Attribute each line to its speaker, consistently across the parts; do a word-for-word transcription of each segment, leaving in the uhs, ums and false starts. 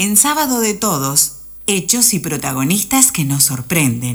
Speaker 1: en Sábado de Todos, hechos y protagonistas que nos sorprenden.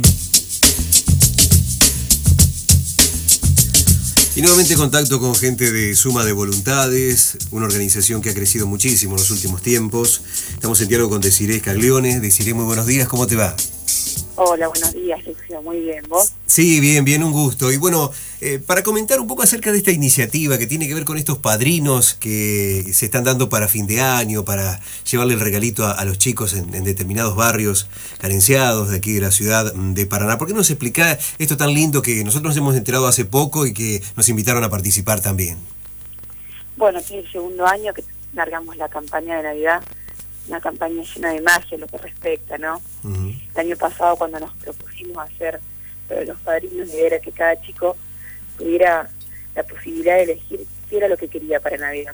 Speaker 2: Y nuevamente contacto con gente de Suma de Voluntades, una organización que ha crecido muchísimo en los últimos tiempos. Estamos en diálogo con Desiree Scaglione. Desiree, muy buenos días, ¿cómo te va?
Speaker 3: Hola, buenos días, Lucio, muy bien, ¿vos?
Speaker 2: Sí, bien, bien, un gusto. Y bueno, eh, para comentar un poco acerca de esta iniciativa que tiene que ver con estos padrinos que se están dando para fin de año, para llevarle el regalito a, a los chicos en, en determinados barrios carenciados de aquí de la ciudad de Paraná. ¿Por qué no nos explicás esto tan lindo que nosotros nos hemos enterado hace poco y que nos invitaron a participar también?
Speaker 3: Bueno, este es el segundo año que largamos la campaña de Navidad, una campaña llena de magia en lo que respecta, ¿no? Uh-huh. El año pasado, cuando nos propusimos hacer lo de los padrinos, la idea era que cada chico tuviera la posibilidad de elegir qué era lo que quería para Navidad.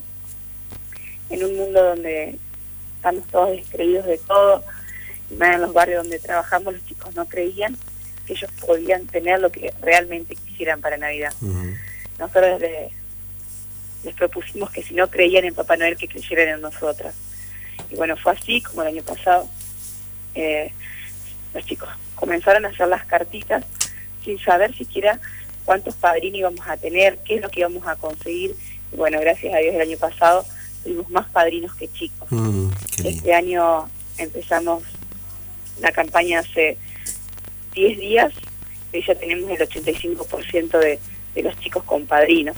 Speaker 3: En un mundo donde estamos todos descreídos de todo, y más en los barrios donde trabajamos, los chicos no creían que ellos podían tener lo que realmente quisieran para Navidad. Uh-huh. Nosotros les, les propusimos que si no creían en Papá Noel, que creyeran en nosotras. Y bueno, fue así como el año pasado. Eh, los chicos comenzaron a hacer las cartitas sin saber siquiera cuántos padrinos íbamos a tener, qué es lo que íbamos a conseguir. Y bueno, gracias a Dios el año pasado tuvimos más padrinos que chicos. Mm, este año empezamos la campaña hace diez días y ya tenemos el ochenta y cinco por ciento de, de los chicos con padrinos.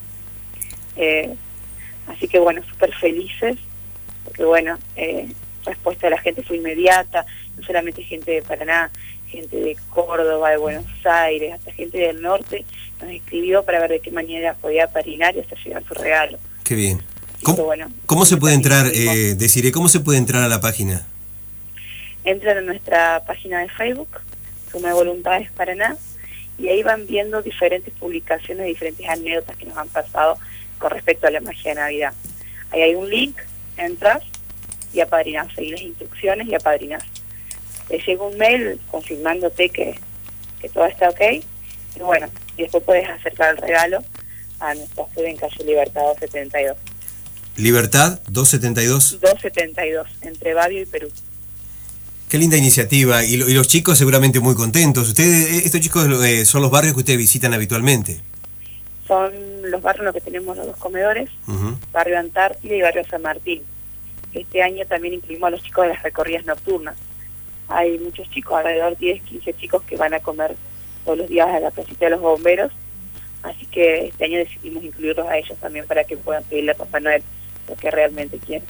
Speaker 3: Eh, así que bueno, súper felices. Porque bueno, eh, la respuesta de la gente fue inmediata, no solamente gente de Paraná, gente de Córdoba, de Buenos Aires, hasta gente del norte nos escribió para ver de qué manera podía padrinar y hacer llegar su regalo.
Speaker 2: Qué bien. ¿Cómo, bueno, ¿cómo se puede entrar, eh, Desiree, cómo se puede entrar a la página?
Speaker 3: Entran a nuestra página de Facebook, Suma de Voluntades Paraná, y ahí van viendo diferentes publicaciones, diferentes anécdotas que nos han pasado con respecto a la magia de Navidad. Ahí hay un link, entras y apadrinás, seguís las instrucciones y apadrinás. Te llega un mail confirmándote que, que todo está ok, y bueno, y después podés acercar el regalo a nuestra sede en calle Libertad doscientos setenta y dos.
Speaker 2: ¿Libertad doscientos setenta y dos?
Speaker 3: doscientos setenta y dos, entre Babio y Perú.
Speaker 2: Qué linda iniciativa, y, lo, y los chicos seguramente muy contentos. Ustedes, estos chicos eh, son los barrios que ustedes visitan habitualmente.
Speaker 3: Son los barrios en los que tenemos los dos comedores, uh-huh. Barrio Antártida y Barrio San Martín. Este año también incluimos a los chicos de las recorridas nocturnas. Hay muchos chicos, alrededor de diez, quince chicos que van a comer todos los días a la placita de los bomberos, así que este año decidimos incluirlos a ellos también para que puedan pedirle a Papá Noel lo que realmente quieren.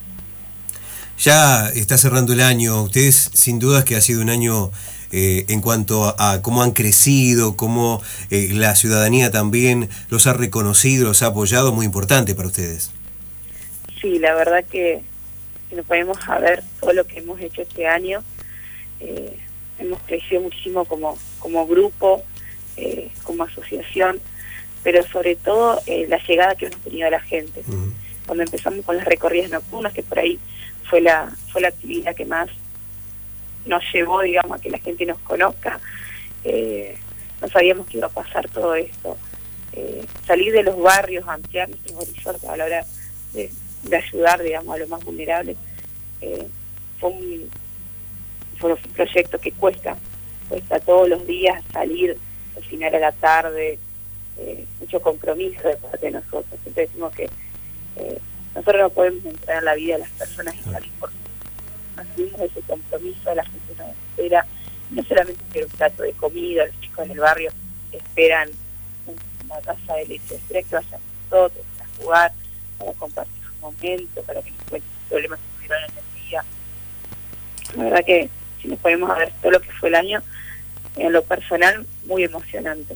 Speaker 2: Ya está cerrando el año, ustedes sin duda que ha sido un año eh, en cuanto a, a cómo han crecido, cómo eh, la ciudadanía también los ha reconocido, los ha apoyado, muy importante para ustedes.
Speaker 3: Sí, la verdad que si nos ponemos a ver todo lo que hemos hecho este año, eh, hemos crecido muchísimo como, como grupo, eh, como asociación, pero sobre todo eh, la llegada que hemos tenido a la gente. Uh-huh. Cuando empezamos con las recorridas nocturnas, que por ahí fue la fue la actividad que más nos llevó, digamos, a que la gente nos conozca, eh, no sabíamos que iba a pasar todo esto. Eh, salir de los barrios, ampliar nuestros horizontes a la hora de, de ayudar, digamos, a los más vulnerables, eh, fue, un, fue un proyecto que cuesta, cuesta todos los días salir, al final a la tarde, eh, mucho compromiso de parte de nosotros. Siempre decimos que eh, nosotros no podemos entrar en la vida de las personas y salir por asumimos ese compromiso, la gente nos espera, no solamente espera un plato de comida, los chicos en el barrio esperan una taza de leche, esperan que vayan nosotros a jugar, para compartir un momento, para que nos cuenten problemas que tuvieron en el día. La verdad que si nos ponemos a ver todo lo que fue el año, en lo personal, muy emocionante.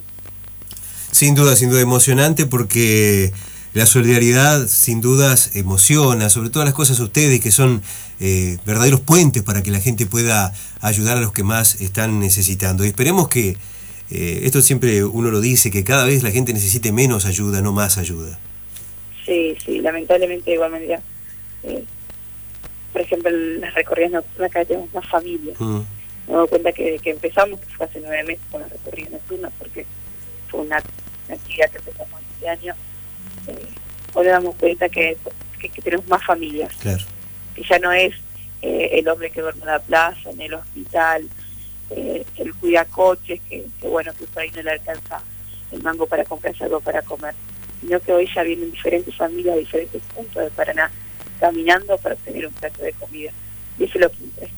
Speaker 2: Sin duda, sin duda emocionante, porque la solidaridad sin dudas emociona, sobre todas las cosas a ustedes que son eh, verdaderos puentes para que la gente pueda ayudar a los que más están necesitando. Y esperemos que, eh, esto siempre uno lo dice, que cada vez la gente necesite menos ayuda, no más ayuda.
Speaker 3: Sí, sí, lamentablemente de igual manera. Eh, por ejemplo, en las recorridas nocturnas cada vez tenemos más familias. Mm. Me doy cuenta que, que empezamos, que fue hace nueve meses con las recorridas nocturnas, porque fue una, una actividad que empezamos este año. Eh, hoy nos damos cuenta que, que, que tenemos más familias,
Speaker 2: claro.
Speaker 3: Que ya no es eh, el hombre que duerme en la plaza, en el hospital, eh, el cuida coches, que, que bueno, que por ahí no le alcanza el mango para comprarse algo para comer, sino que hoy ya vienen diferentes familias de diferentes puntos de Paraná caminando para obtener un plato de comida. Y eso es lo que interesa.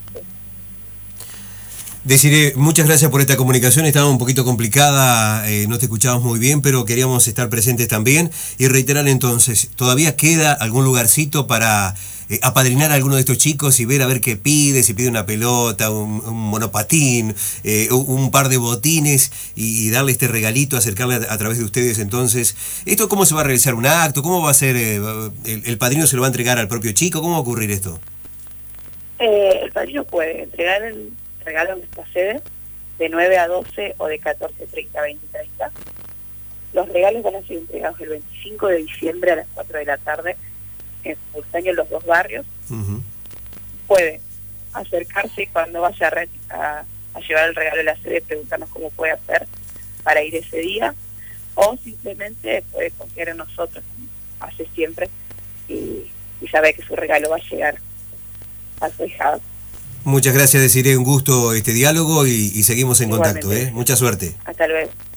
Speaker 2: Desiree, muchas gracias por esta comunicación, estaba un poquito complicada, eh, no te escuchábamos muy bien, pero queríamos estar presentes también y reiterar entonces, ¿todavía queda algún lugarcito para eh, apadrinar a alguno de estos chicos y ver a ver qué pide, si pide una pelota, un, un monopatín, eh, un par de botines y, y darle este regalito, acercarle a, a través de ustedes entonces? ¿Esto cómo se va a realizar un acto? ¿Cómo va a ser? Eh, el, ¿El padrino se lo va a entregar al propio chico? ¿Cómo va a ocurrir esto?
Speaker 3: Eh, el padrino puede entregar el regalo en nuestra sede de nueve a doce o de catorce treinta a veinte treinta. Los regalos van a ser entregados el veinticinco de diciembre a las cuatro de la tarde en simultáneo en los dos barrios. Uh-huh. Puede acercarse cuando vaya a, a, a llevar el regalo a la sede, preguntarnos cómo puede hacer para ir ese día, o simplemente puede confiar en nosotros, como hace siempre, y, y saber que su regalo va a llegar a su hijado.
Speaker 2: Muchas gracias, Desiree, un gusto este diálogo y, y seguimos en
Speaker 3: Igualmente.
Speaker 2: contacto, ¿eh? Mucha suerte.
Speaker 3: Hasta luego.